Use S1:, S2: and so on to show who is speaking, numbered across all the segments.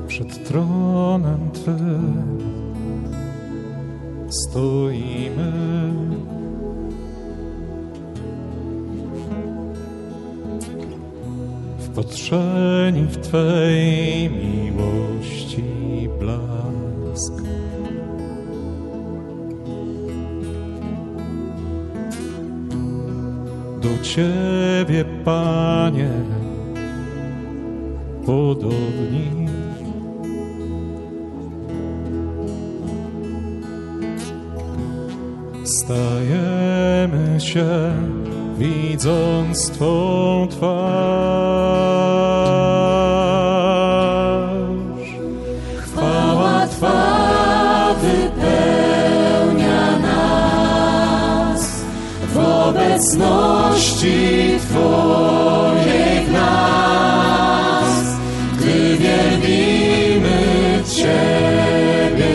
S1: Przed tronem Twym stoimy. Wpatrzeni w Twej miłości blask. Do Ciebie, Panie, podobni. Stajemy się, widząc Twą twarz.
S2: Chwała Twa wypełnia nas w obecności Twojej w nas, gdy wielbimy Ciebie,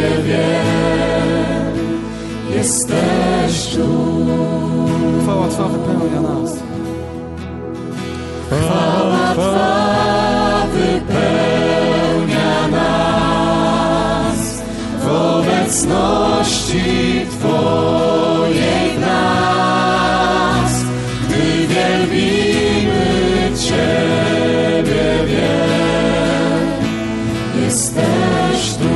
S2: jesteś tu.
S3: Chwała Twa wypełnia nas.
S2: Chwała Twa wypełnia nas w obecności Twojej w nas, gdy wielbimy Ciebie, jesteś tu.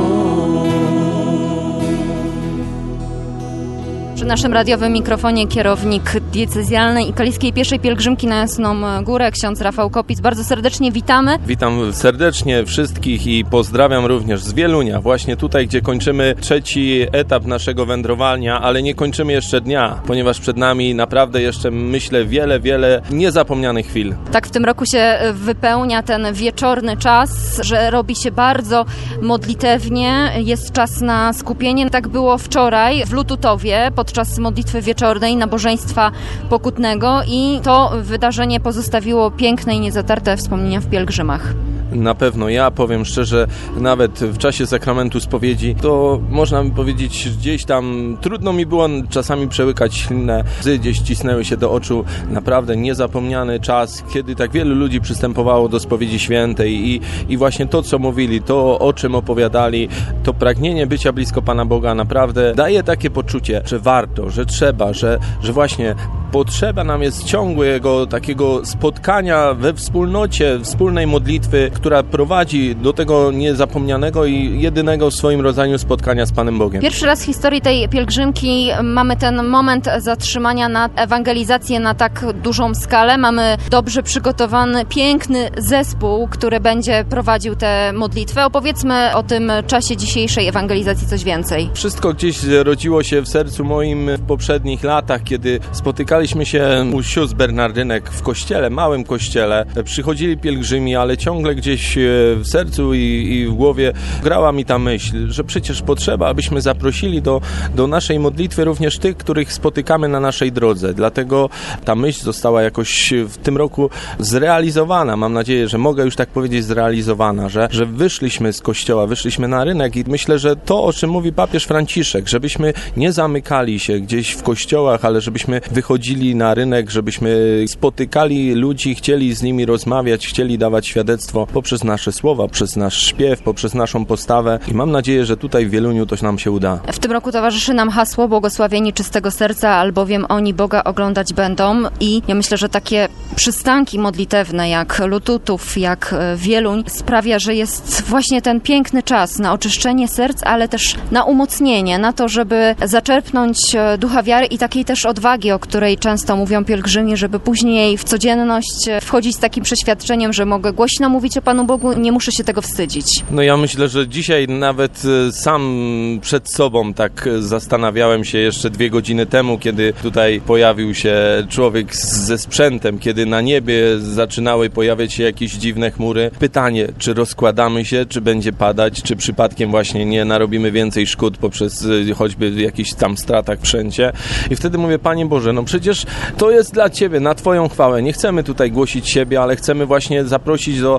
S4: Przy naszym radiowym mikrofonie kierownik diecezjalnej i kaliskiej pieszej pielgrzymki na Jasną Górę, ksiądz Rafał Kopic. Bardzo serdecznie witamy.
S5: Witam serdecznie wszystkich i pozdrawiam również z Wielunia, właśnie tutaj, gdzie kończymy trzeci etap naszego wędrowania, ale nie kończymy jeszcze dnia, ponieważ przed nami naprawdę jeszcze, myślę, wiele niezapomnianych chwil.
S4: Tak w tym roku się wypełnia ten wieczorny czas, że robi się bardzo modlitewnie, jest czas na skupienie. Tak było wczoraj w Lututowie podczas modlitwy wieczornej, nabożeństwa pokutnego i to wydarzenie pozostawiło piękne i niezatarte wspomnienia w pielgrzymach.
S5: Na pewno, ja powiem szczerze, nawet w czasie sakramentu spowiedzi, to można by powiedzieć, gdzieś tam trudno mi było czasami przełykać ślinę, łzy gdzieś cisnęły się do oczu. Naprawdę niezapomniany czas, kiedy tak wielu ludzi przystępowało do spowiedzi świętej i właśnie to, co mówili, to, o czym opowiadali, to pragnienie bycia blisko Pana Boga naprawdę daje takie poczucie, że warto, że trzeba, że właśnie potrzeba nam jest ciągłego takiego spotkania we wspólnocie, wspólnej modlitwy, która prowadzi do tego niezapomnianego i jedynego w swoim rodzaju spotkania z Panem Bogiem.
S4: Pierwszy raz w historii tej pielgrzymki mamy ten moment zatrzymania na ewangelizację na tak dużą skalę. Mamy dobrze przygotowany, piękny zespół, który będzie prowadził tę modlitwę. Opowiedzmy o tym czasie dzisiejszej ewangelizacji coś więcej.
S5: Wszystko gdzieś rodziło się w sercu moim w poprzednich latach, kiedy spotykaliśmy się u sióstr Bernardynek w kościele, małym kościele. Przychodzili pielgrzymi, ale ciągle gdzieś w sercu i w głowie grała mi ta myśl, że przecież potrzeba, abyśmy zaprosili do naszej modlitwy również tych, których spotykamy na naszej drodze. Dlatego ta myśl została jakoś w tym roku zrealizowana. Mam nadzieję, że mogę już tak powiedzieć zrealizowana, że wyszliśmy z kościoła, wyszliśmy na rynek i myślę, że to, o czym mówi papież Franciszek, żebyśmy nie zamykali się gdzieś w kościołach, ale żebyśmy wychodzili na rynek, żebyśmy spotykali ludzi, chcieli z nimi rozmawiać, chcieli dawać świadectwo poprzez nasze słowa, przez nasz śpiew, poprzez naszą postawę i mam nadzieję, że tutaj w Wieluniu to nam się uda.
S4: W tym roku towarzyszy nam hasło błogosławieni czystego serca, albowiem oni Boga oglądać będą i ja myślę, że takie przystanki modlitewne jak Lututów, jak Wieluń sprawia, że jest właśnie ten piękny czas na oczyszczenie serc, ale też na umocnienie, na to, żeby zaczerpnąć ducha wiary i takiej też odwagi, o której często mówią pielgrzymi, żeby później w codzienność wchodzić z takim przeświadczeniem, że mogę głośno mówić o Panu Bogu, nie muszę się tego wstydzić.
S5: No ja myślę, że dzisiaj nawet sam przed sobą tak zastanawiałem się jeszcze 2 godziny temu, kiedy tutaj pojawił się człowiek ze sprzętem, kiedy na niebie zaczynały pojawiać się jakieś dziwne chmury. Pytanie, czy rozkładamy się, czy będzie padać, czy przypadkiem właśnie nie narobimy więcej szkód poprzez choćby jakichś tam stratach wszędzie. I wtedy mówię, Panie Boże, no przecież to jest dla Ciebie, na Twoją chwałę. Nie chcemy tutaj głosić siebie, ale chcemy właśnie zaprosić do tego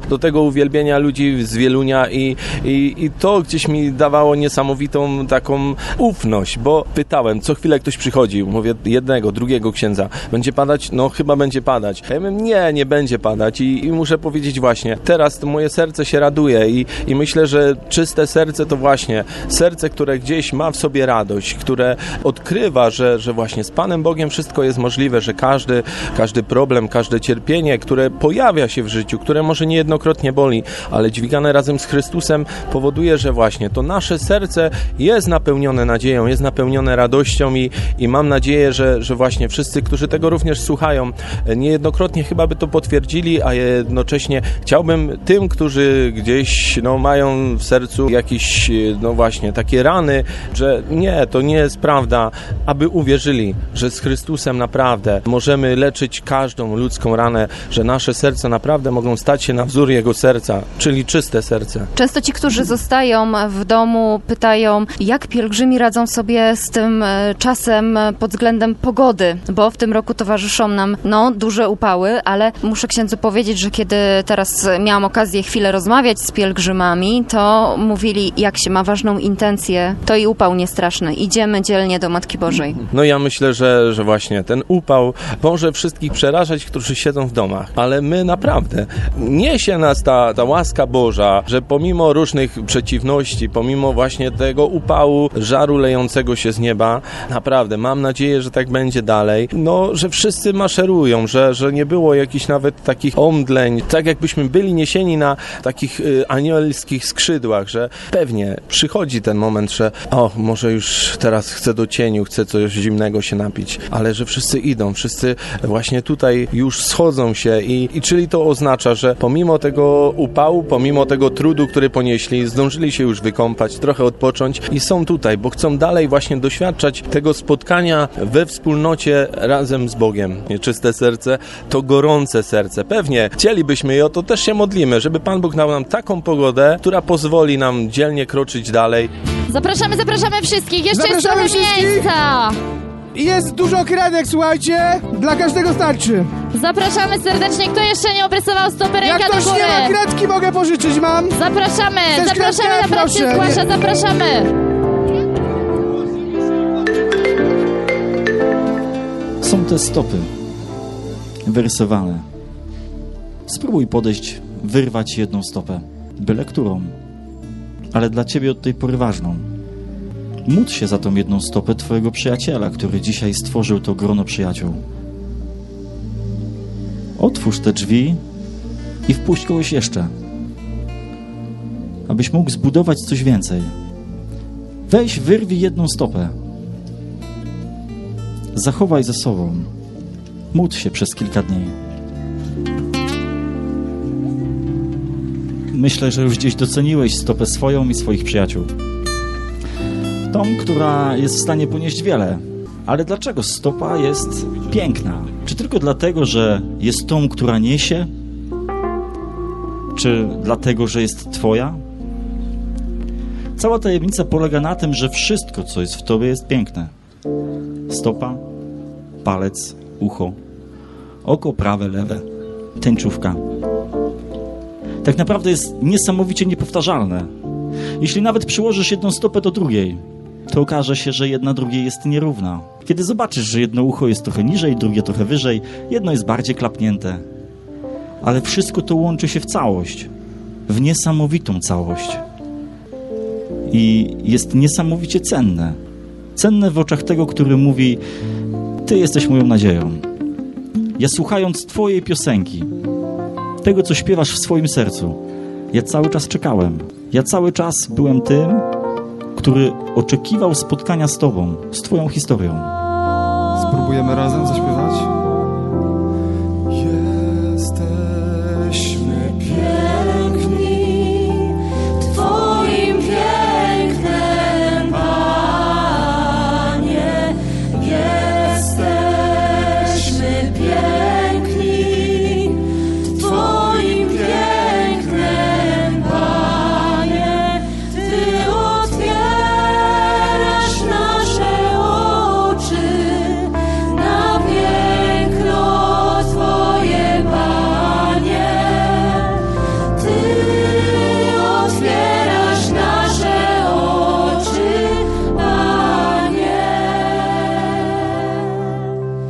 S5: uwielbienia ludzi z Wielunia i to gdzieś mi dawało niesamowitą taką ufność, bo pytałem, co chwilę ktoś przychodził, mówię, jednego, drugiego księdza, będzie padać? No chyba będzie padać. Ja mówię, nie będzie padać i muszę powiedzieć właśnie, teraz to moje serce się raduje i myślę, że czyste serce to właśnie serce, które gdzieś ma w sobie radość, które odkrywa, że właśnie z Panem Bogiem wszystko jest możliwe, że każdy problem, każde cierpienie, które pojawia się w życiu, które może niejednokrotnie boli, ale dźwigane razem z Chrystusem powoduje, że właśnie to nasze serce jest napełnione nadzieją, jest napełnione radością i mam nadzieję, że właśnie wszyscy, którzy tego również słuchają, niejednokrotnie chyba by to potwierdzili, a jednocześnie chciałbym tym, którzy gdzieś mają w sercu jakieś właśnie takie rany, że nie, to nie jest prawda, aby uwierzyli, że z Chrystusem naprawdę możemy leczyć każdą ludzką ranę, że nasze serca naprawdę mogą stać się na wzór Jego serca, czyli czyste serce.
S4: Często ci, którzy zostają w domu, pytają, jak pielgrzymi radzą sobie z tym czasem pod względem pogody, bo w tym roku towarzyszą nam duże upały, ale muszę księdzu powiedzieć, że kiedy teraz miałam okazję chwilę rozmawiać z pielgrzymami, to mówili, jak się ma ważną intencję, to i upał nie straszny. Idziemy dzielnie do Matki Bożej.
S5: No ja myślę, że właśnie ten upał może wszystkich przerażać, którzy siedzą w domach, ale my naprawdę niesie nas ta łaska Boża, że pomimo różnych przeciwności, pomimo właśnie tego upału, żaru lejącego się z nieba, naprawdę mam nadzieję, że tak będzie dalej, że wszyscy maszerują, że nie było jakichś nawet takich omdleń, tak jakbyśmy byli niesieni na takich anielskich skrzydłach, że pewnie przychodzi ten moment, że może już teraz chcę do cieniu, chcę coś zimnego się napić, ale że wszyscy idą, wszyscy właśnie tutaj już schodzą się i czyli to oznacza, że pomimo tego upału, pomimo tego trudu, który ponieśli, zdążyli się już wykąpać, trochę odpocząć i są tutaj, bo chcą dalej właśnie doświadczać tego spotkania we wspólnocie razem z Bogiem. Nieczyste serce to gorące serce. Pewnie chcielibyśmy i o to też się modlimy, żeby Pan Bóg dał nam taką pogodę, która pozwoli nam dzielnie kroczyć dalej.
S6: Zapraszamy wszystkich! Jeszcze
S3: Zapraszamy
S6: jest trochę
S3: wszystkich!
S6: miejsca!
S3: I jest dużo kredek, słuchajcie, dla każdego starczy.
S6: Zapraszamy serdecznie, kto jeszcze nie obrysował stopy,
S3: Jak
S6: ręka do
S3: ktoś
S6: góry!
S3: nie ma kredki, mogę pożyczyć, mam.
S6: Zapraszamy,
S3: Chcesz
S6: zapraszamy,
S3: kredkę?
S6: naprawdę się
S3: Proszę.
S6: zgłasza, zapraszamy!
S7: Są te stopy wyrysowane. Spróbuj podejść, wyrwać jedną stopę, byle którą, ale dla ciebie od tej pory ważną. Módl się za tą jedną stopę twojego przyjaciela, który dzisiaj stworzył to grono przyjaciół. Otwórz te drzwi i wpuść kogoś jeszcze, abyś mógł zbudować coś więcej. Weź, wyrwij jedną stopę. Zachowaj ze sobą. Módl się przez kilka dni. Myślę, że już gdzieś doceniłeś stopę swoją i swoich przyjaciół. Tą, która jest w stanie ponieść wiele. Ale dlaczego stopa jest piękna? Czy tylko dlatego, że jest tą, która niesie? Czy dlatego, że jest twoja? Cała tajemnica polega na tym, że wszystko, co jest w tobie, jest piękne. Stopa, palec, ucho, oko prawe, lewe, tęczówka. Tak naprawdę jest niesamowicie niepowtarzalne. Jeśli nawet przyłożysz jedną stopę do drugiej, to okaże się, że jedna drugiej jest nierówna. Kiedy zobaczysz, że jedno ucho jest trochę niżej, drugie trochę wyżej, jedno jest bardziej klapnięte, ale wszystko to łączy się w całość, w niesamowitą całość. I jest niesamowicie cenne. Cenne w oczach tego, który mówi: Ty jesteś moją nadzieją. Ja słuchając Twojej piosenki, tego, co śpiewasz w swoim sercu, ja cały czas czekałem. Ja cały czas byłem tym, który oczekiwał spotkania z Tobą, z Twoją historią.
S3: Spróbujemy razem zaśpiewać?
S2: Jesteśmy piękni Twoim pięknem, Panie. Jesteśmy piękni Twoim pięknem, Panie. Ty otwierasz nasze oczy na piękno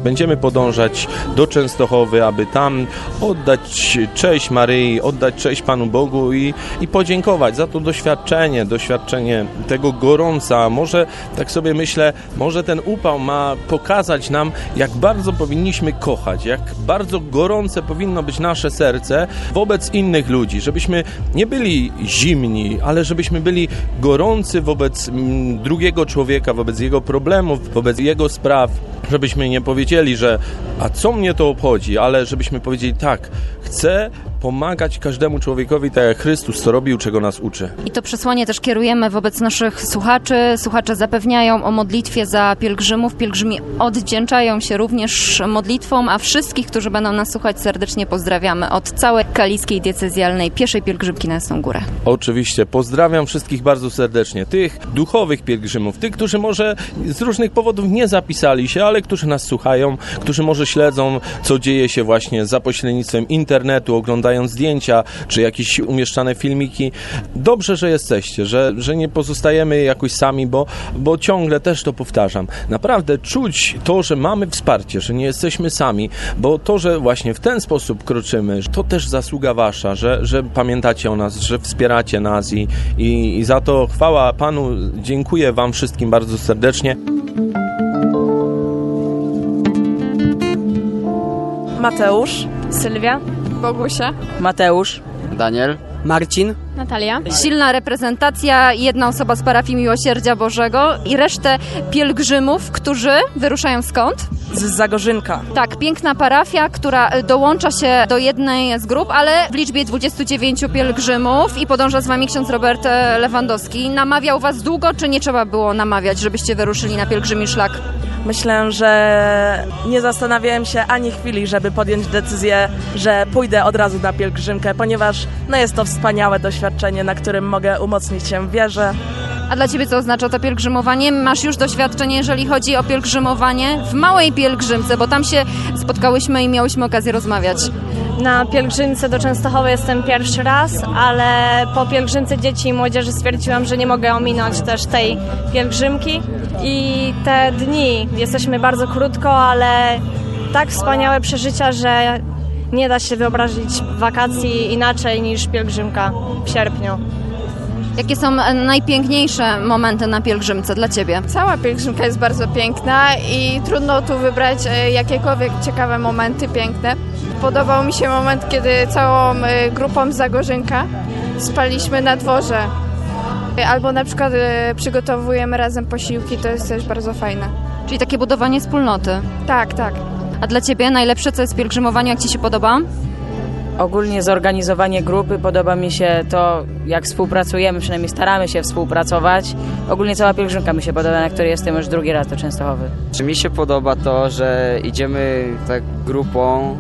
S5: Będziemy podążać do Częstochowy, aby tam oddać cześć Maryi, oddać cześć Panu Bogu i podziękować za to doświadczenie tego gorąca. Może, tak sobie myślę, może ten upał ma pokazać nam, jak bardzo powinniśmy kochać, jak bardzo gorące powinno być nasze serce wobec innych ludzi, żebyśmy nie byli zimni, ale żebyśmy byli gorący wobec drugiego człowieka, wobec jego problemów, wobec jego spraw, żebyśmy nie powiedzieli, że a co mnie to obchodzi, ale żebyśmy powiedzieli tak, chcę pomagać każdemu człowiekowi tak jak Chrystus to robił, czego nas uczy.
S4: I to przesłanie też kierujemy wobec naszych słuchaczy. Słuchacze zapewniają o modlitwie za pielgrzymów. Pielgrzymi odwdzięczają się również modlitwą, a wszystkich, którzy będą nas słuchać, serdecznie pozdrawiamy od całej Kaliskiej Diecezjalnej Pieszej Pielgrzymki na Jasną Górę.
S5: Oczywiście, pozdrawiam wszystkich bardzo serdecznie. Tych duchowych pielgrzymów, tych, którzy może z różnych powodów nie zapisali się, ale którzy nas słuchają, którzy może śledzą, co dzieje się właśnie za pośrednictwem internetu, oglądają zdjęcia, czy jakieś umieszczane filmiki. Dobrze, że jesteście, że nie pozostajemy jakoś sami, bo ciągle też to powtarzam. Naprawdę czuć to, że mamy wsparcie, że nie jesteśmy sami, bo to, że właśnie w ten sposób kroczymy, to też zasługa wasza, że pamiętacie o nas, że wspieracie nas i za to chwała Panu. Dziękuję wam wszystkim bardzo serdecznie.
S8: Mateusz,
S6: Sylwia,
S8: Bogusia, Mateusz,
S9: Daniel,
S8: Marcin,
S6: Natalia.
S4: Silna reprezentacja, jedna osoba z parafii Miłosierdzia Bożego i resztę pielgrzymów, którzy wyruszają skąd?
S8: z Zagorzynka.
S4: Tak, piękna parafia, która dołącza się do jednej z grup, ale w liczbie 29 pielgrzymów i podąża z wami ksiądz Robert Lewandowski. Namawiał was długo, czy nie trzeba było namawiać, żebyście wyruszyli na pielgrzymi szlak?
S8: Myślę, że nie zastanawiałem się ani chwili, żeby podjąć decyzję, że pójdę od razu na pielgrzymkę, ponieważ jest to wspaniałe doświadczenie, na którym mogę umocnić się w wierze.
S4: A dla ciebie co oznacza to pielgrzymowanie? Masz już doświadczenie, jeżeli chodzi o pielgrzymowanie w małej pielgrzymce, bo tam się spotkałyśmy i miałyśmy okazję rozmawiać.
S10: Na pielgrzymce do Częstochowy jestem pierwszy raz, ale po pielgrzymce dzieci i młodzieży stwierdziłam, że nie mogę ominąć też tej pielgrzymki. I te dni, jesteśmy bardzo krótko, ale tak wspaniałe przeżycia, że nie da się wyobrazić wakacji inaczej niż pielgrzymka w sierpniu.
S4: Jakie są najpiękniejsze momenty na pielgrzymce dla ciebie?
S11: Cała pielgrzymka jest bardzo piękna i trudno tu wybrać jakiekolwiek ciekawe momenty piękne. Podobał mi się moment, kiedy całą grupą z Zagorzynka spaliśmy na dworze. Albo na przykład przygotowujemy razem posiłki, to jest też bardzo fajne.
S4: Czyli takie budowanie wspólnoty.
S11: Tak, tak.
S4: A dla ciebie najlepsze co jest w pielgrzymowaniu, jak ci się podoba?
S12: Ogólnie zorganizowanie grupy, podoba mi się to, jak współpracujemy, przynajmniej staramy się współpracować. Ogólnie cała pielgrzymka mi się podoba, na której jestem już drugi raz do Częstochowy.
S9: mi się podoba to, że idziemy tak grupą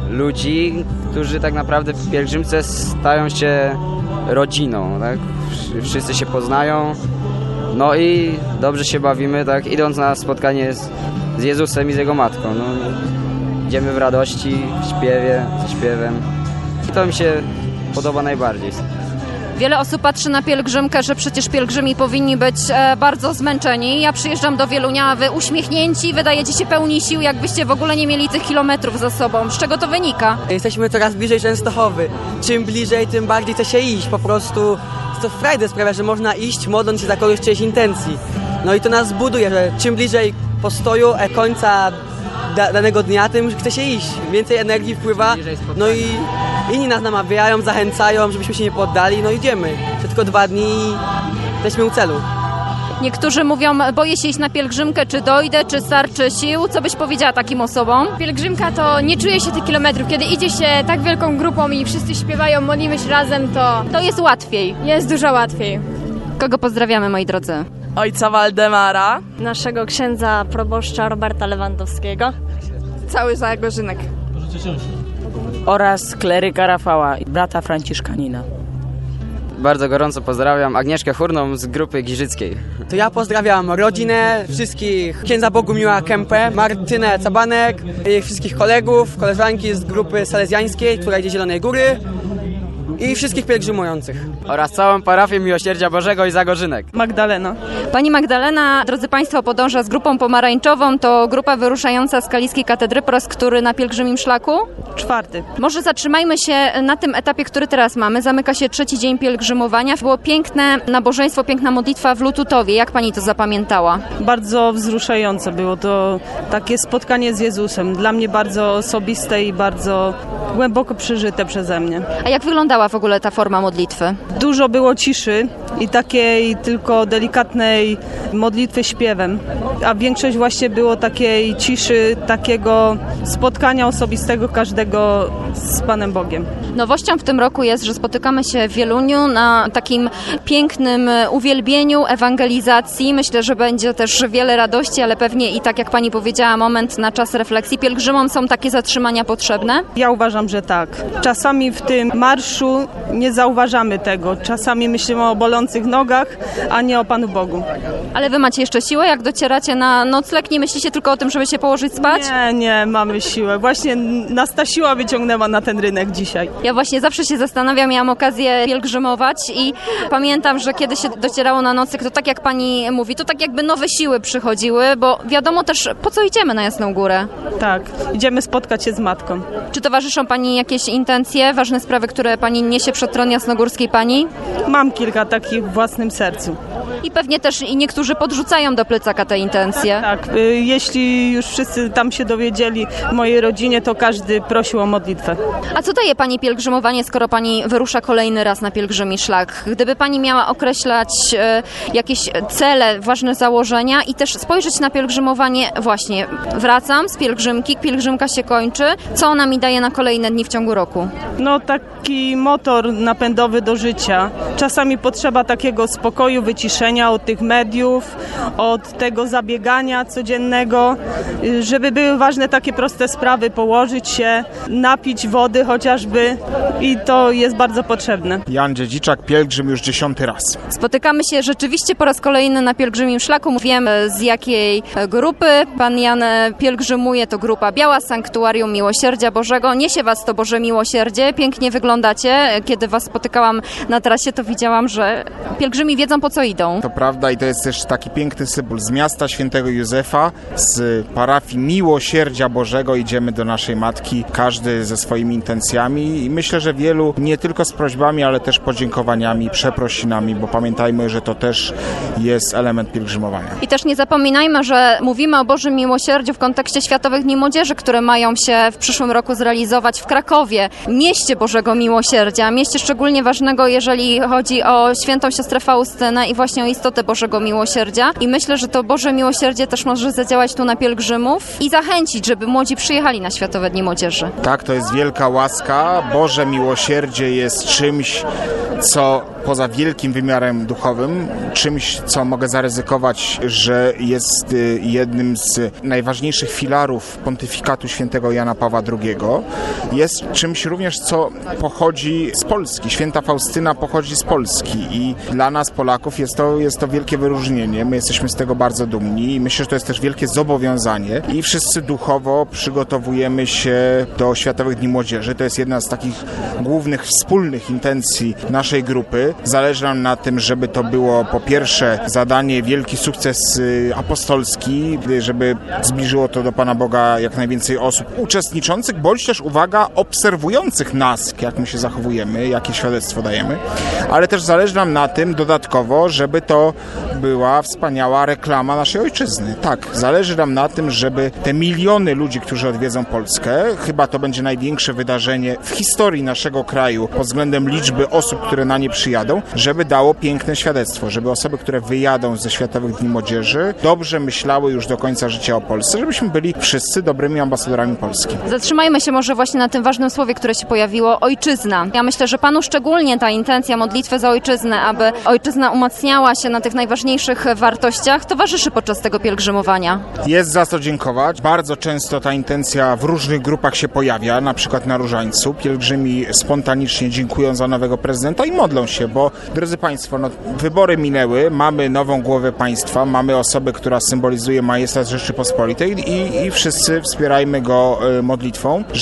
S9: ludzi, którzy tak naprawdę w pielgrzymce stają się rodziną, tak? Wszyscy się poznają, no i dobrze się bawimy, tak? Idąc na spotkanie z Jezusem i z Jego Matką. No, idziemy w radości, w śpiewie, ze śpiewem. I to mi się podoba najbardziej.
S4: Wiele osób patrzy na pielgrzymkę, że przecież pielgrzymi powinni być bardzo zmęczeni. Ja przyjeżdżam do Wielunia, a wy uśmiechnięci, wydajecie się pełni sił, jakbyście w ogóle nie mieli tych kilometrów za sobą. Z czego to wynika?
S13: Jesteśmy coraz bliżej Częstochowy. Czym bliżej, tym bardziej chce się iść. Po prostu to frajdę sprawia, że można iść, modląc się za kogoś czyjejś intencji. No i to nas buduje, że czym bliżej postoju, końca danego dnia, tym chce się iść. Więcej energii wpływa, no i inni nas namawiają, zachęcają, żebyśmy się nie poddali, no idziemy. To tylko 2 dni i jesteśmy u celu.
S4: Niektórzy mówią, boję się iść na pielgrzymkę, czy dojdę, czy starczy sił. Co byś powiedziała takim osobom?
S10: Pielgrzymka to nie czuje się tych kilometrów. Kiedy idzie się tak wielką grupą i wszyscy śpiewają, modlimy się razem, to
S4: jest łatwiej.
S10: Jest dużo łatwiej.
S4: Kogo pozdrawiamy, moi drodzy?
S8: Ojca Waldemara,
S10: Naszego księdza proboszcza Roberta Lewandowskiego,
S11: Cały Zagorzynek.
S12: Oraz kleryka Rafała, brata Franciszkanina.
S9: Bardzo gorąco pozdrawiam Agnieszkę Hurną z grupy Giżyckiej.
S13: To ja pozdrawiam rodzinę, wszystkich, księdza Bogumiła Kępę, Martynę Cabanek, i wszystkich kolegów, koleżanki z grupy salezjańskiej, która idzie z Zielonej Góry. i wszystkich pielgrzymujących.
S9: Oraz całą parafię Miłosierdzia Bożego i Zagorzynek.
S8: Magdalena.
S4: Pani Magdalena, drodzy Państwo, podąża z grupą pomarańczową. To grupa wyruszająca z Kaliskiej Katedry po raz który na pielgrzymim szlaku?
S8: 4.
S4: Może zatrzymajmy się na tym etapie, który teraz mamy. Zamyka się 3. dzień pielgrzymowania. Było piękne nabożeństwo, piękna modlitwa w Lututowie. Jak Pani to zapamiętała?
S8: Bardzo wzruszające było to takie spotkanie z Jezusem. Dla mnie bardzo osobiste i bardzo głęboko przeżyte przeze mnie.
S4: A jak wyglądała w ogóle ta forma modlitwy?
S8: Dużo było ciszy i takiej tylko delikatnej modlitwy śpiewem, a większość właśnie było takiej ciszy, takiego spotkania osobistego każdego z Panem Bogiem.
S4: Nowością w tym roku jest, że spotykamy się w Wieluniu na takim pięknym uwielbieniu, ewangelizacji. Myślę, że będzie też wiele radości, ale pewnie i tak jak Pani powiedziała, moment na czas refleksji. Pielgrzymom są takie zatrzymania potrzebne?
S8: Ja uważam, że tak. Czasami w tym marszu nie zauważamy tego. Czasami myślimy o bolących nogach, a nie o Panu Bogu.
S4: Ale Wy macie jeszcze siłę, jak docieracie na nocleg? Nie myślicie tylko o tym, żeby się położyć spać?
S8: Nie, mamy siłę. Właśnie nas ta siła wyciągnęła na ten rynek dzisiaj.
S4: Ja właśnie zawsze się zastanawiam, miałam okazję pielgrzymować i pamiętam, że kiedy się docierało na nocleg, to tak jak Pani mówi, to tak jakby nowe siły przychodziły, bo wiadomo też, po co idziemy na Jasną Górę.
S8: Tak, idziemy spotkać się z Matką.
S4: Czy towarzyszą Pani jakieś intencje, ważne sprawy, które Pani niesie przed tron Jasnogórskiej Pani?
S8: Mam kilka takich w własnym sercu.
S4: I pewnie też i niektórzy podrzucają do plecaka te intencje.
S8: Tak, jeśli już wszyscy tam się dowiedzieli w mojej rodzinie, to każdy prosił o modlitwę.
S4: A co daje Pani pielgrzymowanie, skoro Pani wyrusza kolejny raz na pielgrzymi szlak? Gdyby Pani miała określać jakieś cele, ważne założenia i też spojrzeć na pielgrzymowanie, właśnie wracam z pielgrzymki, pielgrzymka się kończy, co ona mi daje na kolejne dni w ciągu roku?
S8: No taki motor napędowy do życia. Czasami potrzeba takiego spokoju, wyciszenia od tych mediów, od tego zabiegania codziennego, żeby były ważne takie proste sprawy, położyć się, napić wody chociażby i to jest bardzo potrzebne.
S14: Jan Dziedziczak, pielgrzym już 10. raz.
S4: Spotykamy się rzeczywiście po raz kolejny na pielgrzymim szlaku. Wiemy z jakiej grupy Pan Jan pielgrzymuje. To grupa Biała, Sanktuarium Miłosierdzia Bożego. Niesie Was to Boże Miłosierdzie. Pięknie wyglądacie. Kiedy Was spotykałam na trasie, to widziałam, że pielgrzymi wiedzą, po co idą.
S14: To prawda i to jest też taki piękny symbol. Z miasta Świętego Józefa, z parafii Miłosierdzia Bożego idziemy do naszej Matki, każdy ze swoimi intencjami i myślę, że wielu nie tylko z prośbami, ale też podziękowaniami, przeprosinami, bo pamiętajmy, że to też jest element pielgrzymowania.
S4: I też nie zapominajmy, że mówimy o Bożym Miłosierdziu w kontekście Światowych Dni Młodzieży, które mają się w przyszłym roku zrealizować w Krakowie, mieście Bożego Miłosierdzia, mieście szczególnie ważnego, jeżeli chodzi o świętą siostrę Faustynę i właśnie o istotę Bożego Miłosierdzia. I myślę, że to Boże Miłosierdzie też może zadziałać tu na pielgrzymów i zachęcić, żeby młodzi przyjechali na Światowe Dni Młodzieży.
S14: Tak, to jest wielka łaska. Boże Miłosierdzie jest czymś, co poza wielkim wymiarem duchowym, czymś, co mogę zaryzykować, że jest jednym z najważniejszych filarów pontyfikatu świętego Jana Pawła II, jest czymś również, co pochodzi z Polski. Święta Faustyna pochodzi z Polski i dla nas, Polaków, jest to wielkie wyróżnienie. My jesteśmy z tego bardzo dumni i myślę, że to jest też wielkie zobowiązanie i wszyscy duchowo przygotowujemy się do Światowych Dni Młodzieży. To jest jedna z takich głównych, wspólnych intencji naszej grupy. Zależy nam na tym, żeby to było po pierwsze zadanie, wielki sukces apostolski, żeby zbliżyło to do Pana Boga jak najwięcej osób uczestniczących, bądź też, uwaga, obserwujących nas, jak my się zachowujemy, jakie świadectwo dajemy, ale też zależy nam na tym dodatkowo, żeby to była wspaniała reklama naszej ojczyzny. Tak, zależy nam na tym, żeby te miliony ludzi, którzy odwiedzą Polskę, chyba to będzie największe wydarzenie w historii naszego kraju pod względem liczby osób, które na nie przyjadą, żeby dało piękne świadectwo, żeby osoby, które wyjadą ze Światowych Dni Młodzieży, dobrze myślały już do końca życia o Polsce, żebyśmy byli wszyscy dobrymi ambasadorami Polski.
S4: Zatrzymajmy się może właśnie na tym ważnym słowie, które się pojawiło, ojczyzna. Ja myślę, że Panu szczególnie ta intencja modlitwy za ojczyznę, aby ojczyzna umacniała się na tych najważniejszych wartościach, towarzyszy podczas tego pielgrzymowania.
S14: Jest za co dziękować. Bardzo często ta intencja w różnych grupach się pojawia, na przykład na Różańcu. Pielgrzymi spontanicznie dziękują za nowego prezydenta i modlą się, bo drodzy Państwo, wybory minęły, mamy nową głowę państwa, mamy osobę, która symbolizuje majestat Rzeczypospolitej i wszyscy wspierajmy go modlitwą, żeby jak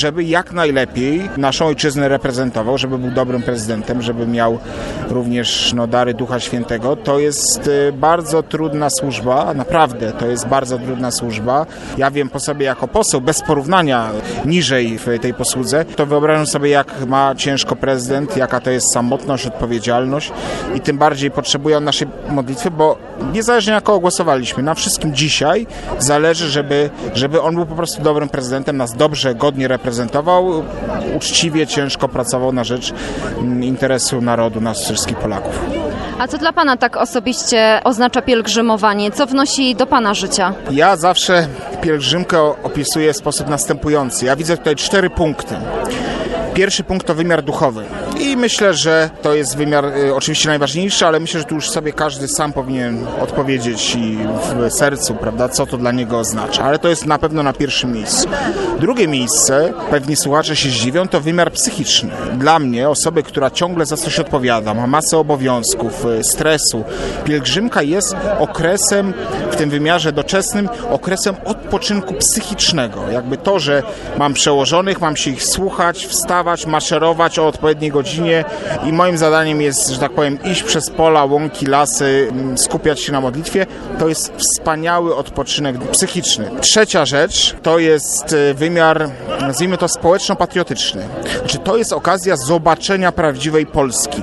S14: jak najlepiej naszą ojczyznę reprezentował, żeby był dobrym prezydentem, żeby miał również dary Ducha Świętego. To jest bardzo trudna służba, naprawdę to jest bardzo trudna służba. Ja wiem po sobie jako poseł, bez porównania niżej w tej posłudze, to wyobrażam sobie, jak ma ciężko prezydent, jaka to jest samotność, odpowiedzialność i tym bardziej potrzebuje on naszej modlitwy, bo niezależnie na kogo głosowaliśmy, na wszystkim dzisiaj zależy, żeby on był po prostu dobrym prezydentem, nas dobrze, godnie reprezentował, uczciwie, ciężko pracował na rzecz interesu narodu, nas wszystkich Polaków.
S4: A co dla Pana tak osobiście oznacza pielgrzymowanie? Co wnosi do Pana życia?
S14: Ja zawsze pielgrzymkę opisuję w sposób następujący. Ja widzę tutaj 4 punkty. Pierwszy punkt to wymiar duchowy i myślę, że to jest wymiar oczywiście najważniejszy, ale myślę, że tu już sobie każdy sam powinien odpowiedzieć i w sercu, prawda, co to dla niego oznacza, ale to jest na pewno na pierwszym miejscu. Drugie miejsce, pewnie słuchacze się zdziwią, to wymiar psychiczny. Dla mnie, osoby, która ciągle za coś odpowiada, ma masę obowiązków, stresu, pielgrzymka jest okresem w tym wymiarze doczesnym, okresem odpoczynku psychicznego. Jakby to, że mam przełożonych, mam się ich słuchać, wstawać, maszerować o odpowiedniej godzinie i moim zadaniem jest, że tak powiem, iść przez pola, łąki, lasy, skupiać się na modlitwie. To jest wspaniały odpoczynek psychiczny. Trzecia rzecz to jest wymiar, nazwijmy to, społeczno-patriotyczny. Znaczy, to jest okazja zobaczenia prawdziwej Polski.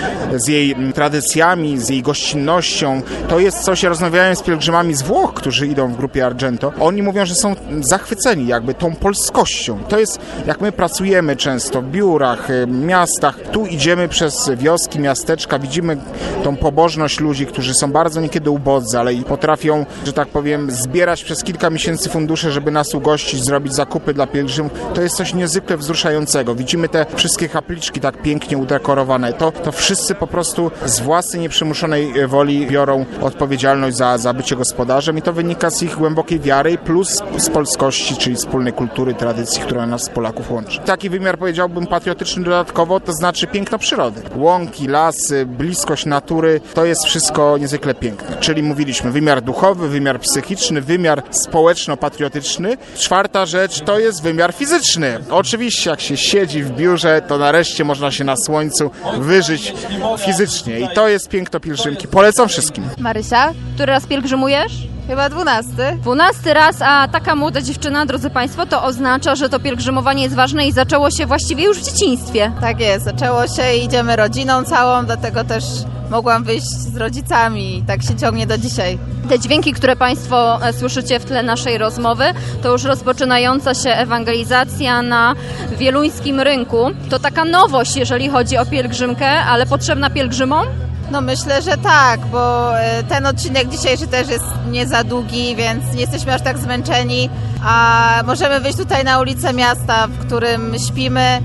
S14: Z jej tradycjami, z jej gościnnością. To jest coś, ja rozmawiałem z pielgrzymami z Włoch, którzy idą w grupie Argento. Oni mówią, że są zachwyceni jakby tą polskością. To jest, jak my pracujemy często w biurach, miastach, tu idziemy przez wioski, miasteczka, widzimy tą pobożność ludzi, którzy są bardzo niekiedy ubodzy, ale i potrafią, że tak powiem, zbierać przez kilka miesięcy fundusze, żeby nas ugościć, zrobić zakupy dla pielgrzymów. To jest coś niezwykle wzruszającego. Widzimy te wszystkie kapliczki tak pięknie udekorowane. To wszyscy po prostu z własnej nieprzymuszonej woli biorą odpowiedzialność za bycie gospodarzem i to wynika z ich głębokiej wiary plus z polskości, czyli wspólnej kultury, tradycji, która nas Polaków łączy. Taki wymiar, powiedziałbym, patriotyczny dodatkowo, to znaczy piękno przyrody. Łąki, lasy, bliskość natury, to jest wszystko niezwykle piękne. Czyli mówiliśmy wymiar duchowy, wymiar psychiczny, wymiar społeczno-patriotyczny. Czwarta rzecz to jest wymiar fizyczny. Oczywiście jak się siedzi w biurze, to nareszcie można się na słońcu wyżyć fizycznie i to jest piękno pielgrzymki. Polecam wszystkim.
S4: Marysia, który raz pielgrzymujesz?
S11: Chyba 12.
S4: 12 raz, a taka młoda dziewczyna, drodzy Państwo, to oznacza, że to pielgrzymowanie jest ważne i zaczęło się właściwie już w dzieciństwie.
S11: Tak jest, zaczęło się i idziemy rodziną całą, dlatego też mogłam wyjść z rodzicami i tak się ciągnie do dzisiaj.
S4: Te dźwięki, które Państwo słyszycie w tle naszej rozmowy, to już rozpoczynająca się ewangelizacja na wieluńskim rynku. To taka nowość, jeżeli chodzi o pielgrzymkę, ale potrzebna pielgrzymom?
S11: No myślę, że tak, bo ten odcinek dzisiejszy też jest nie za długi, więc nie jesteśmy aż tak zmęczeni, a możemy wyjść tutaj na ulicę miasta, w którym śpimy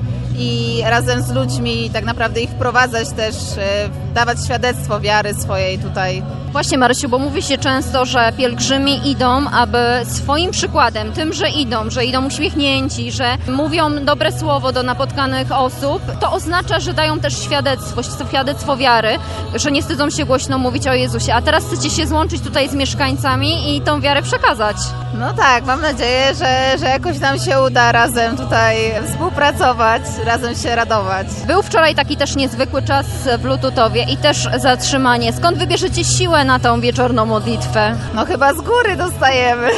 S11: i razem z ludźmi tak naprawdę ich wprowadzać też, dawać świadectwo wiary swojej tutaj.
S4: Właśnie, Marysiu, bo mówi się często, że pielgrzymi idą, aby swoim przykładem, tym, że idą uśmiechnięci, że mówią dobre słowo do napotkanych osób, to oznacza, że dają też świadectwo wiary, że nie wstydzą się głośno mówić o Jezusie. A teraz chcecie się złączyć tutaj z mieszkańcami i tą wiarę przekazać.
S11: No tak, mam nadzieję, że jakoś nam się uda razem tutaj współpracować, razem się radować.
S4: Był wczoraj taki też niezwykły czas w Lututowie i też zatrzymanie. Skąd wybierzecie siłę na tą wieczorną modlitwę?
S11: No chyba z góry dostajemy,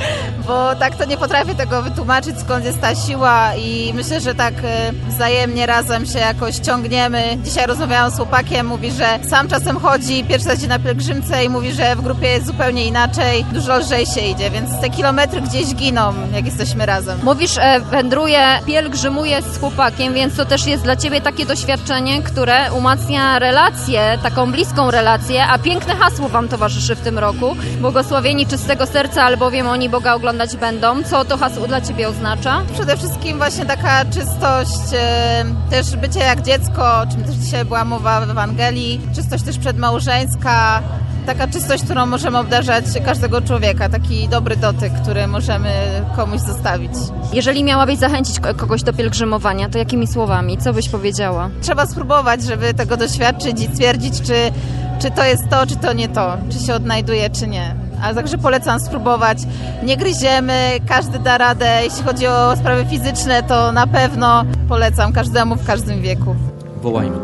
S11: bo tak to nie potrafię tego wytłumaczyć, skąd jest ta siła i myślę, że tak wzajemnie razem się jakoś ciągniemy. Dzisiaj rozmawiałam z chłopakiem, mówi, że sam czasem chodzi, pierwszy raz idzie na pielgrzymce i mówi, że w grupie jest zupełnie inaczej, dużo lżej się idzie, więc te kilometry gdzieś giną, jak jesteśmy razem.
S4: Mówisz, wędruję, pielgrzymuję z chłopakiem, więc to też jest dla Ciebie takie doświadczenie, które umacnia relację, taką bliską relację, a piękne hasło Wam towarzyszy w tym roku. Błogosławieni czystego serca, albowiem oni Boga oglądać będą. Co to hasło dla Ciebie oznacza?
S11: Przede wszystkim właśnie taka czystość, też bycie jak dziecko, o czym też dzisiaj była mowa w Ewangelii, czystość też przedmałżeńska, taka czystość, którą możemy obdarzać każdego człowieka, taki dobry dotyk, który możemy komuś zostawić.
S4: Jeżeli miałabyś zachęcić kogoś do pielgrzymowania, to jakimi słowami? Co byś powiedziała?
S11: Trzeba spróbować, żeby tego doświadczyć i stwierdzić, czy
S15: czy to jest to, czy to nie to, czy się odnajduje, czy nie. A także polecam spróbować. Nie gryziemy, każdy da radę. Jeśli chodzi o sprawy fizyczne, to na pewno polecam każdemu w każdym wieku.
S16: Wołajmy.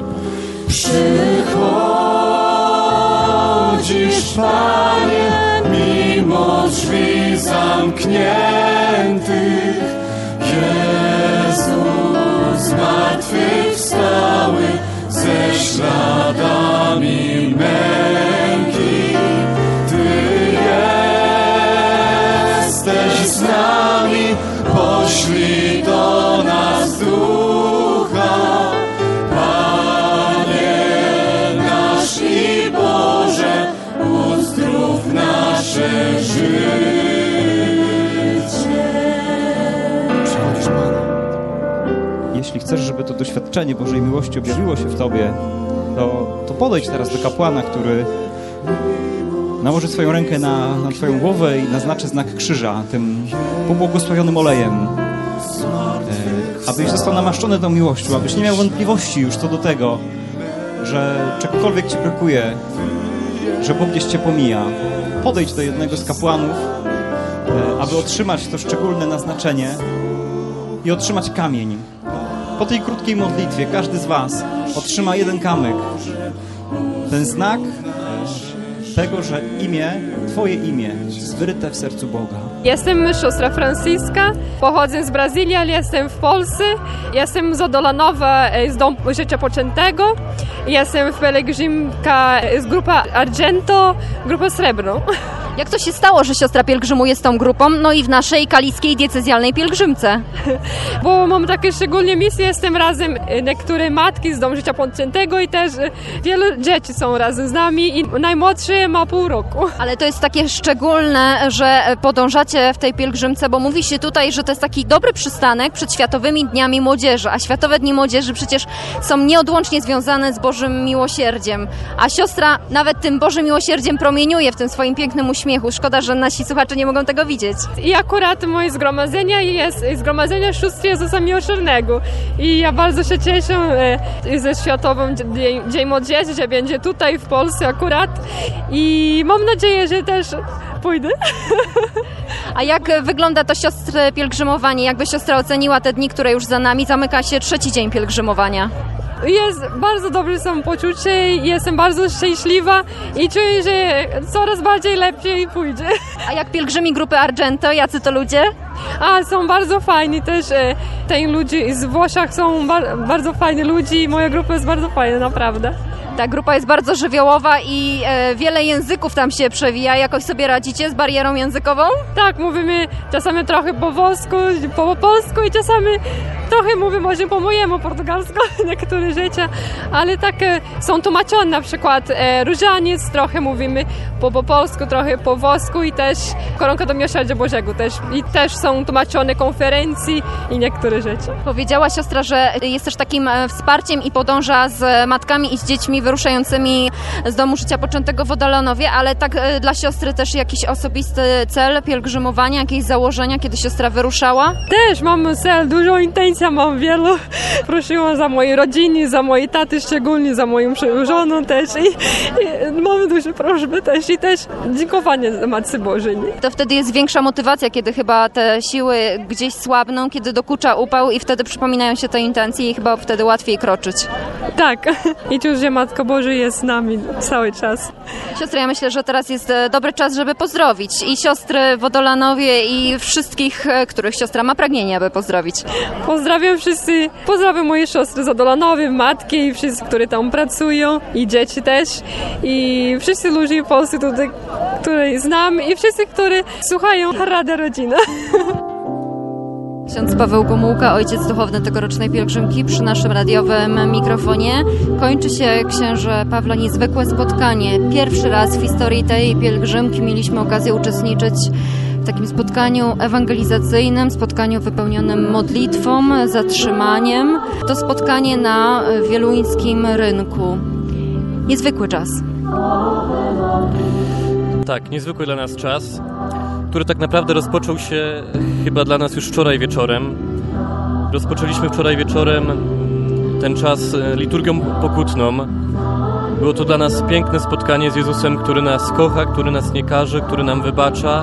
S2: Przychodzisz, Panie, mimo drzwi zamkniętych. Jezus zmartwychwstały ze śladami męki. Ty jesteś z nami, poślij do nas Ducha. Panie nasz i Boże, uzdrów nasze życie.
S17: Jeśli chcesz, żeby to doświadczenie Bożej miłości objawiło się w Tobie, to podejdź teraz do kapłana, który nałoży swoją rękę na Twoją głowę i naznaczy znak krzyża tym pobłogosławionym olejem, abyś został namaszczony tą miłością, abyś nie miał wątpliwości już co do tego, że czegokolwiek Ci brakuje, że Bóg gdzieś Cię pomija. Podejdź do jednego z kapłanów, aby otrzymać to szczególne naznaczenie i otrzymać kamień. Po tej krótkiej modlitwie każdy z Was otrzyma jeden kamyk. Ten znak tego, że Twoje imię jest wyryte w sercu Boga.
S18: Jestem siostra Franciska, pochodzę z Brazylii, ale jestem w Polsce. Jestem z Odolanowa, z Domu Życia Poczętego. Jestem pielgrzymka z grupy Argento, grupa Srebrno.
S4: Jak to się stało, że siostra pielgrzymuje z tą grupą, no i w naszej kaliskiej diecezjalnej pielgrzymce?
S18: Bo mam takie szczególne misje, jestem razem, niektóre matki z Domu Życia Poczętego i też wiele dzieci są razem z nami i najmłodszy ma pół roku.
S4: Ale to jest takie szczególne, że podążacie w tej pielgrzymce, bo mówi się tutaj, że to jest taki dobry przystanek przed Światowymi Dniami Młodzieży, a Światowe Dni Młodzieży przecież są nieodłącznie związane z Bożym Miłosierdziem, a siostra nawet tym Bożym Miłosierdziem promieniuje w tym swoim pięknym uśmiechu. Szkoda, że nasi słuchacze nie mogą tego widzieć.
S18: I akurat moje zgromadzenie jest zgromadzenie Sióstr Jezusa Miłosiernego i ja bardzo się cieszę ze Światowym Dzień Młodzieży, że będzie tutaj w Polsce akurat i mam nadzieję, że też pójdę.
S4: A jak wygląda to siostry pielgrzymowanie? Jakby siostra oceniła te dni, które już za nami? Zamyka się 3. dzień pielgrzymowania.
S18: Jest bardzo dobre samopoczucie, jestem bardzo szczęśliwa i czuję, że coraz bardziej lepiej pójdzie.
S4: A jak pielgrzymi grupy Argento, jacy to ludzie?
S18: Są bardzo fajni też, ludzie z Włoszech są bardzo fajni ludzie i moja grupa jest bardzo fajna, naprawdę.
S4: Ta grupa jest bardzo żywiołowa i wiele języków tam się przewija. Jakoś sobie radzicie z barierą językową?
S18: Tak, mówimy czasami trochę po włosku, po polsku i czasami trochę mówimy może po mojemu portugalsku, niektóre rzeczy, ale tak są tłumaczone, na przykład różaniec, trochę mówimy po polsku, trochę po włosku i też Koronka do Miłosierdzia Bożego i też są tłumaczone konferencji i niektóre rzeczy.
S4: Powiedziała siostra, że jest też takim wsparciem i podąża z matkami i z dziećmi wyruszającymi z Domu Życia Poczętego w Odolanowie, ale tak dla siostry też jakiś osobisty cel pielgrzymowania, jakieś założenia, kiedy siostra wyruszała?
S18: Też mam cel, dużo intencji mam wielu. Prosiłam za mojej rodziny, za mojej taty szczególnie, za moją żoną też i mamy duże prośby też i też dziękowanie Matce Bożej.
S4: To wtedy jest większa motywacja, kiedy chyba te siły gdzieś słabną, kiedy dokucza upał i wtedy przypominają się te intencje i chyba wtedy łatwiej kroczyć.
S18: Tak, i czuć, że Matka Boża jest z nami cały czas.
S4: Siostry, ja myślę, że teraz jest dobry czas, żeby pozdrowić i siostry w Odolanowie i wszystkich, których siostra ma pragnienie, aby pozdrowić.
S18: Pozdrawiam wszyscy, pozdrawiam moje siostry z Odolanowie, matki i wszyscy, którzy tam pracują i dzieci też i wszyscy ludzie w Polsce tutaj, których znam i wszyscy, którzy słuchają Rady Rodziny.
S4: Ksiądz Paweł Gomułka, ojciec duchowny tegorocznej pielgrzymki przy naszym radiowym mikrofonie. Kończy się, księże Pawle, niezwykłe spotkanie. Pierwszy raz w historii tej pielgrzymki mieliśmy okazję uczestniczyć w takim spotkaniu ewangelizacyjnym, spotkaniu wypełnionym modlitwą, zatrzymaniem. To spotkanie na wieluńskim rynku. Niezwykły czas.
S16: Tak, niezwykły dla nas czas, który tak naprawdę rozpoczął się chyba dla nas już wczoraj wieczorem. Rozpoczęliśmy wczoraj wieczorem ten czas liturgią pokutną. Było to dla nas piękne spotkanie z Jezusem, który nas kocha, który nas nie karze, który nam wybacza.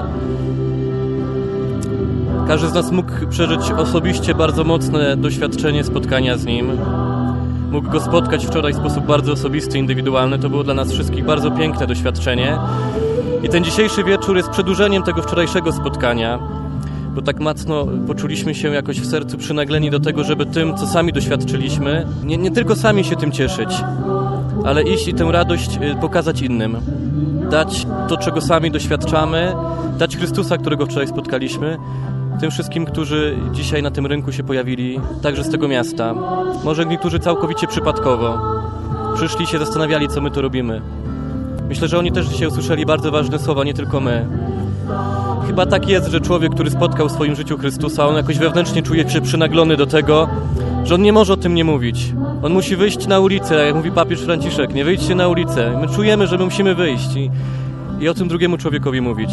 S16: Każdy z nas mógł przeżyć osobiście bardzo mocne doświadczenie spotkania z Nim. Mógł Go spotkać wczoraj w sposób bardzo osobisty, indywidualny. To było dla nas wszystkich bardzo piękne doświadczenie. I ten dzisiejszy wieczór jest przedłużeniem tego wczorajszego spotkania, bo tak mocno poczuliśmy się jakoś w sercu przynagleni do tego, żeby tym, co sami doświadczyliśmy, nie tylko sami się tym cieszyć, ale iść i tę radość pokazać innym. Dać to, czego sami doświadczamy, dać Chrystusa, którego wczoraj spotkaliśmy, tym wszystkim, którzy dzisiaj na tym rynku się pojawili, także z tego miasta. Może niektórzy całkowicie przypadkowo przyszli i się zastanawiali, co my tu robimy. Myślę, że oni też dzisiaj usłyszeli bardzo ważne słowa, nie tylko my. Chyba tak jest, że człowiek, który spotkał w swoim życiu Chrystusa, on jakoś wewnętrznie czuje się przynaglony do tego, że on nie może o tym nie mówić. On musi wyjść na ulicę, jak mówi papież Franciszek, nie wyjdźcie na ulicę. My czujemy, że my musimy wyjść i o tym drugiemu człowiekowi mówić.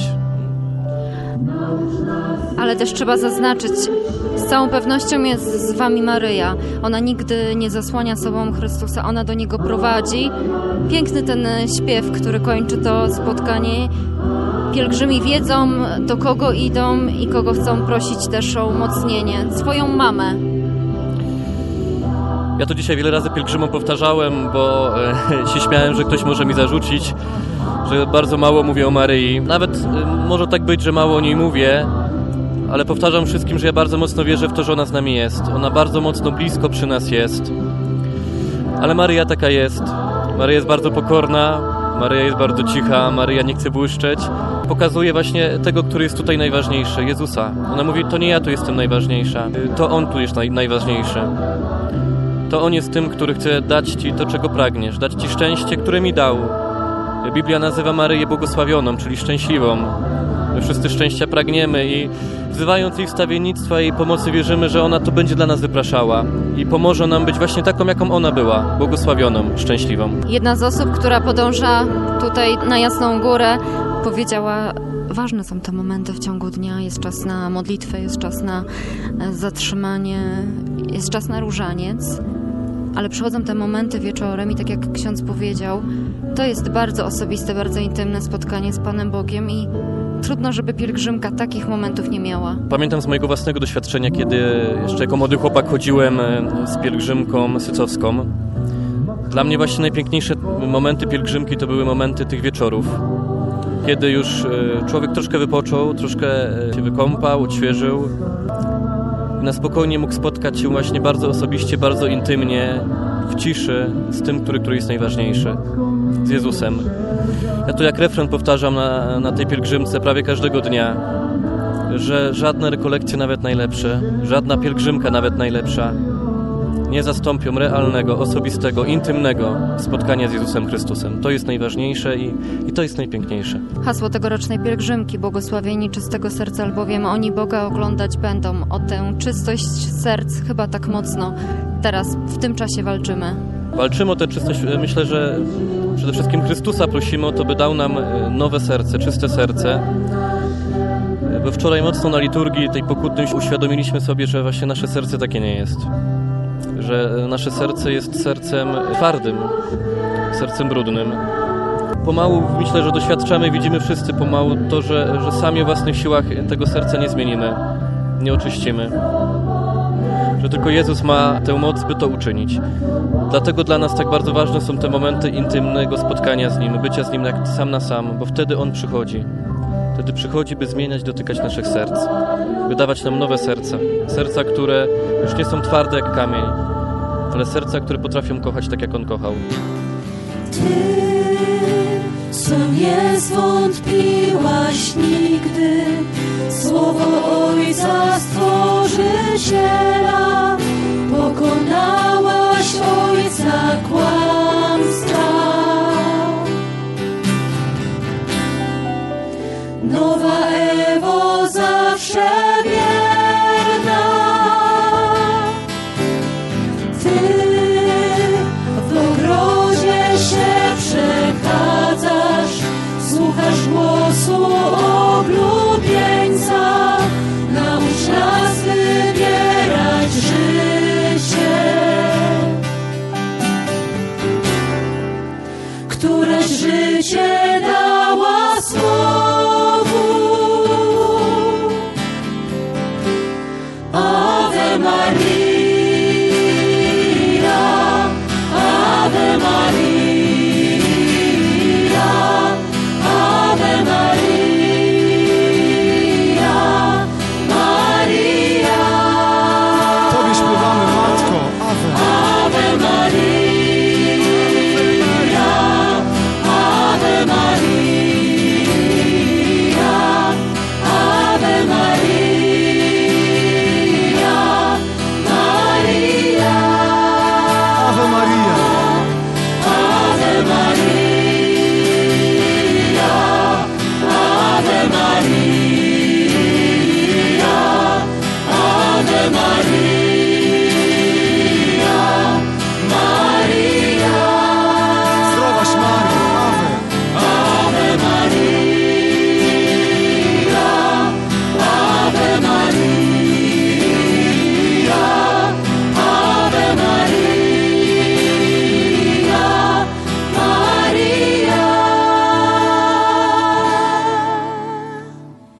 S4: Ale też trzeba zaznaczyć, z całą pewnością jest z wami Maryja. Ona nigdy nie zasłania sobą Chrystusa, ona do Niego prowadzi. Piękny ten śpiew, który kończy to spotkanie. Pielgrzymi wiedzą, do kogo idą i kogo chcą prosić też o umocnienie. Swoją mamę.
S16: Ja to dzisiaj wiele razy pielgrzymom powtarzałem, bo się śmiałem, że ktoś może mi zarzucić, że bardzo mało mówię o Maryi. Nawet może tak być, że mało o niej mówię, ale powtarzam wszystkim, że ja bardzo mocno wierzę w to, że ona z nami jest. Ona bardzo mocno blisko przy nas jest. Ale Maryja taka jest. Maryja jest bardzo pokorna, Maryja jest bardzo cicha, Maryja nie chce błyszczeć. Pokazuje właśnie tego, który jest tutaj najważniejszy, Jezusa. Ona mówi, to nie ja tu jestem najważniejsza, to On tu jest najważniejszy. To On jest tym, który chce dać Ci to, czego pragniesz, dać Ci szczęście, które mi dał. Biblia nazywa Maryję błogosławioną, czyli szczęśliwą. My wszyscy szczęścia pragniemy i wzywając jej wstawiennictwa i jej pomocy wierzymy, że ona to będzie dla nas wypraszała i pomoże nam być właśnie taką, jaką ona była, błogosławioną, szczęśliwą.
S4: Jedna z osób, która podąża tutaj na Jasną Górę, powiedziała, ważne są te momenty w ciągu dnia, jest czas na modlitwę, jest czas na zatrzymanie, jest czas na różaniec, ale przychodzą te momenty wieczorem i tak jak ksiądz powiedział, to jest bardzo osobiste, bardzo intymne spotkanie z Panem Bogiem i trudno, żeby pielgrzymka takich momentów nie miała.
S16: Pamiętam z mojego własnego doświadczenia, kiedy jeszcze jako młody chłopak chodziłem z pielgrzymką sycowską. Dla mnie właśnie najpiękniejsze momenty pielgrzymki to były momenty tych wieczorów. Kiedy już człowiek troszkę wypoczął, troszkę się wykąpał, odświeżył i na spokojnie mógł spotkać się właśnie bardzo osobiście, bardzo intymnie, w ciszy z tym, który jest najważniejszy, z Jezusem. Ja to jak refren powtarzam na tej pielgrzymce prawie każdego dnia, że żadne rekolekcje, nawet najlepsze, żadna pielgrzymka, nawet najlepsza, nie zastąpią realnego, osobistego, intymnego spotkania z Jezusem Chrystusem. To jest najważniejsze i to jest najpiękniejsze.
S4: Hasło tegorocznej pielgrzymki, błogosławieni czystego serca, albowiem oni Boga oglądać będą. O tę czystość serc chyba tak mocno teraz w tym czasie walczymy.
S16: Walczymy o tę czystość. Myślę, że przede wszystkim Chrystusa prosimy o to, by dał nam nowe serce, czyste serce. Bo wczoraj mocno na liturgii tej pokutnej uświadomiliśmy sobie, że właśnie nasze serce takie nie jest. Że nasze serce jest sercem twardym, sercem brudnym. Pomału myślę, że doświadczamy, widzimy wszyscy pomału to, że sami o własnych siłach tego serca nie zmienimy, nie oczyścimy. Że tylko Jezus ma tę moc, by to uczynić. Dlatego dla nas tak bardzo ważne są te momenty intymnego spotkania z Nim, bycia z Nim jak sam na sam, bo wtedy On przychodzi. Wtedy przychodzi, by zmieniać, dotykać naszych serc, by dawać nam nowe serca. Serca, które już nie są twarde jak kamień, ale serca, które potrafią kochać tak, jak On kochał.
S2: Ty, co nie zwątpiłaś nigdy, słowo Ojca Stworzyciela, pokonałaś Ojca kłamstwa. Nowa Ewo zawsze wierna, Ty w ogrodzie się przechadzasz, słuchasz głosu oblubieńca, naucz nas wybierać życie. Cię